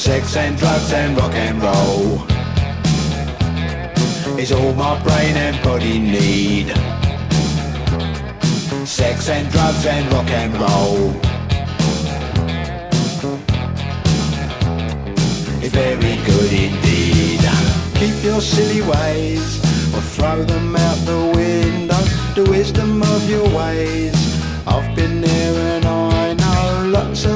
Sex and drugs and rock and roll is all my brain and body need. Sex and drugs and rock and roll is very good indeed. Keep your silly ways or throw them out the window. The wisdom of your ways, I've been there and I know lots of